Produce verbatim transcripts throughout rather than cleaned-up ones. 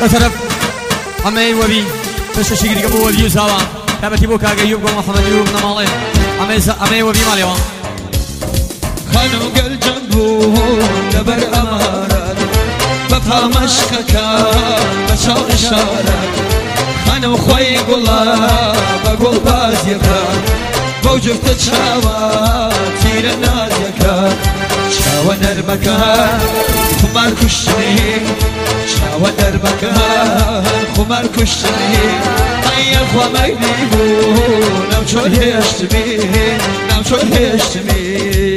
طرف همه وبی پس شیگری کبو وبی زاوا تبتی بو کاغ یوب گو محمد یوب نماله همه همه وبی مالیوا خانو گل جنبو لبر امارات بفا مشکک بچا اشارات خانو خوی گلا بگل باز یکا بوجفت چاوا تیر ناز یکا چاوا نرمکا خمار کشتنی چاوا نرمکا خمار کشتنی ای خوا میلی بو نم چون هشتمی نم چون هشتمی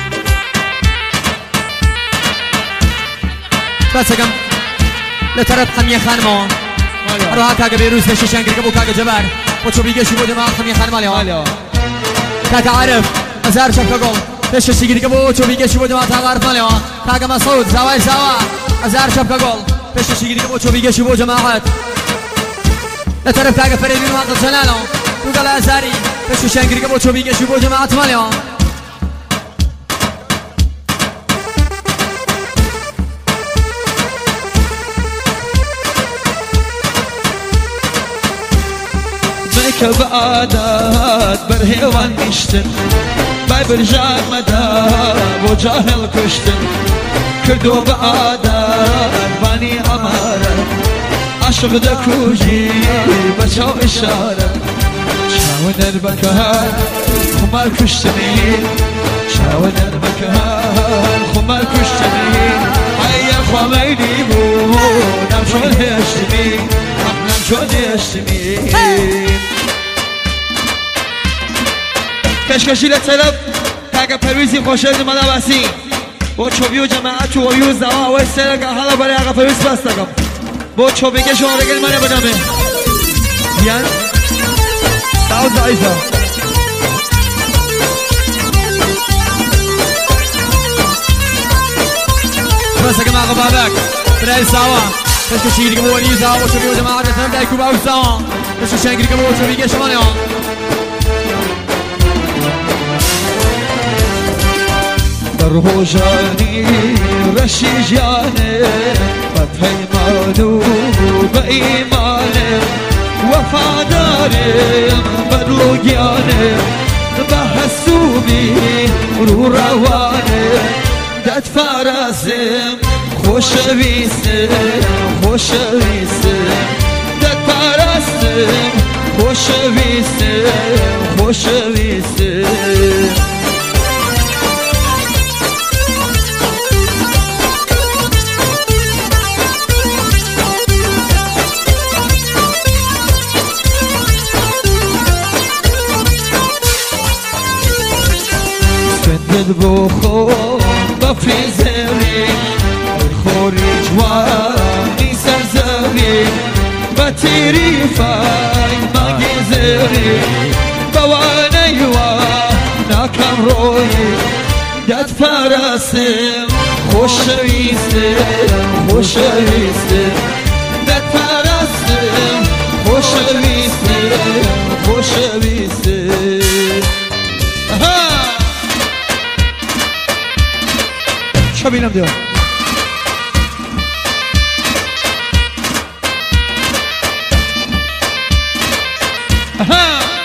بس کم لطرف خمیه خانم روها کاغ بیروز بشه شنگر کبو کاغ جبر و چو بیگه شو ما خمیه خانم مالیوا کاغ عارف ازار شب کاغ بشه شیگری کبو چو بیگه شو ما تا عارف مالیوا کاغ مسعود زوای زوا ازار شب کاغ بشه شیگری کبو چو بیگه شو جماعت لطرف کاغ فرید بن واقع جلالو تو قال ازاری بشه شنگر کبو چو بیگه شو جماعت مالیوا كبعادات برهيوان نشتن باي برجع مدى وجاهل كشتن كردو بعادات باني عمارة عشق دكوجي بچاو إشارة شاو نربكها خمار كشتني شاو نربكها خمار كشتني هيا خميني بو نم شون هشتمي نم شون هشتمي کشکشی لطلب کاغ پرویزی خوشد من باسی با چوبی و جماعت و یوز دوا و سر حالا برای آقا پرویز بستم با چوبی که شما رگل منه بدمه بیان داوز عیزا بس کم آقا بابک برای سوا کشکشی دیگه با یوز دوا و چوبی و جماعت هم دای کوبا و سوا کشکشی دیگه با چوبی که شما نه روجاني رشيجاني فتح ايمانو بايماني وفاداري بدلوجاني بحسوبي رو رواني داد فراسم خوش ويسم خوش ويسم داد فراسم خوش ويسم خوش ويسم بخو بفیزری خوری جوانی سرزری بطیری فای مگیزری بوانی و نکم روی داد فراسم خوشویستم خوشویستم داد فراسم خوشویستم خوشویستم بینم دیو اها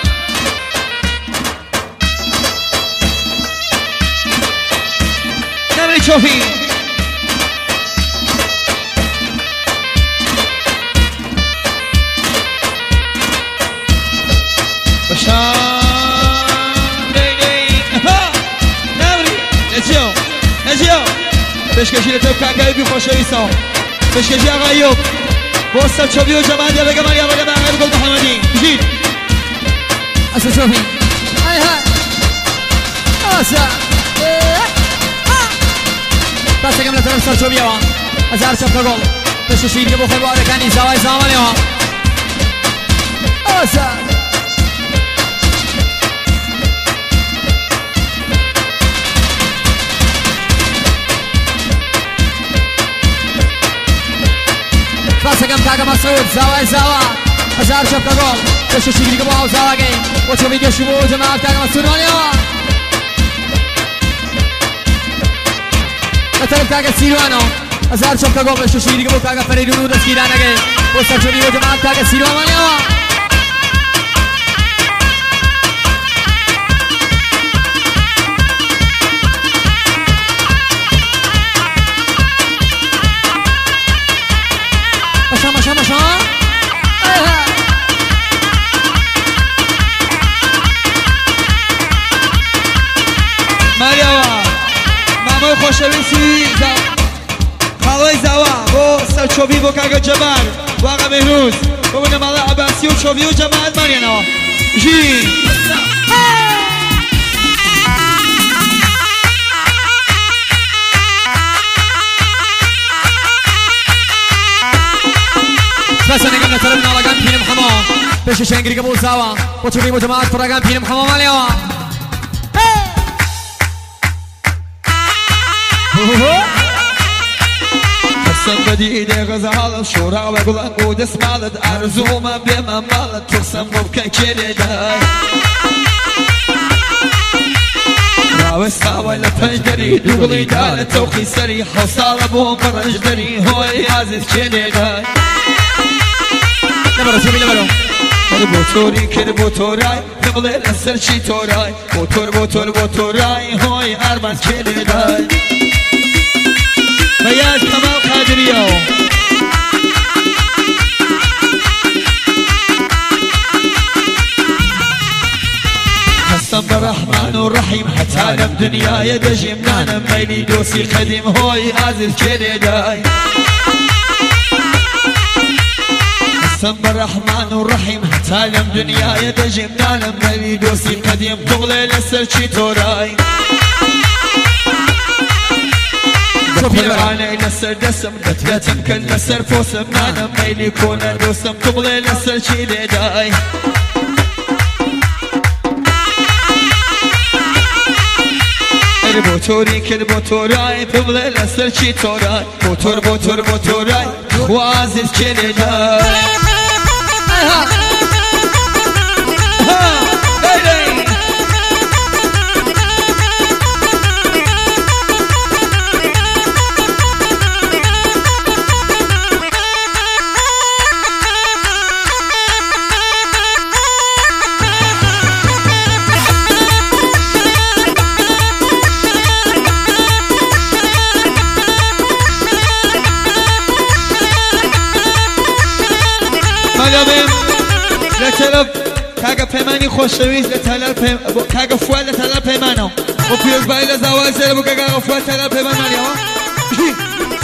نمی چوفی بشان بشکشی لطف کنگایی بی خوشویستان بشکشی آقا ایوب بوستم چوبی و جماعت یا بگم یا بگم اقل گل محمدی بشید اصلا چوبی های های اصلا بس اگم لطف سر چوبی اوان از هر چپ گل بشکشی که بخور بارکانی زوای زامانی اوان اصلا باسكم كاغا مسعود زوا زوا هزار شب كاغول بشو شيغري كبو زوا گي وچو بيگه شبو جماعت كاغا مسعود ماليوا طرف كاغا سيروانو هزار شبكة قوم الشوشيري قبو كاقا فريدونو دسكيرانا جاي وستشوني وجماعة كاقا سيرو ماليوا مشا مشا مشا ماليوا مامای خوشویسی خالای زوا بو سر چوبی بو کاغا جبر و آقا بهروز ببونه مالا عباسی و چوبی و جماعت مانینا جی بس انا قمنا تربنا على قام فينا محمد بش شنقري قبول سوا وتشوفي مو جماعة فرقان فينا محمد ماليوا قسم بديدي غزال شورا وقلن قود اسمالد ارزو ما بما مالد تقسم مبكن كيريداي راوس خاوي لفجدري دوغلي دال توخي سري حصال ابو مرجدري هو يازز كيريداي نبرو شوفي نبرو بوتوري كر بوتوراي نبلي الاسر شي توراي بوتور بوتور بوتوراي هو ارمز كيريداي فياز كمال قادريو قسم بالرحمن الرحيم حتى نم دنيا يدجي منانا ميلي دوسي قديم هوي عزيز كريداي قسم بالرحمن الرحيم حتى نم دنيا يدجي منانا ميلي دوسي قديم تغلي لسر شي توراي أنا لسر دسم دتلتم كل لسر فوسم أنا ميلي كون الرسم تبغي لسر شي لداي البوتوري كل بوتوراي تبغي لسر شي توراي بوتور بوتور بوتوراي وعزيز شي لداي مادام لطلب کاغ پیمانی خوشویز لطلب پیم کاغ فوال لطلب پیمانو و پیوز بایل زواج سر بو کاغ فوال لطلب پیمان مالیو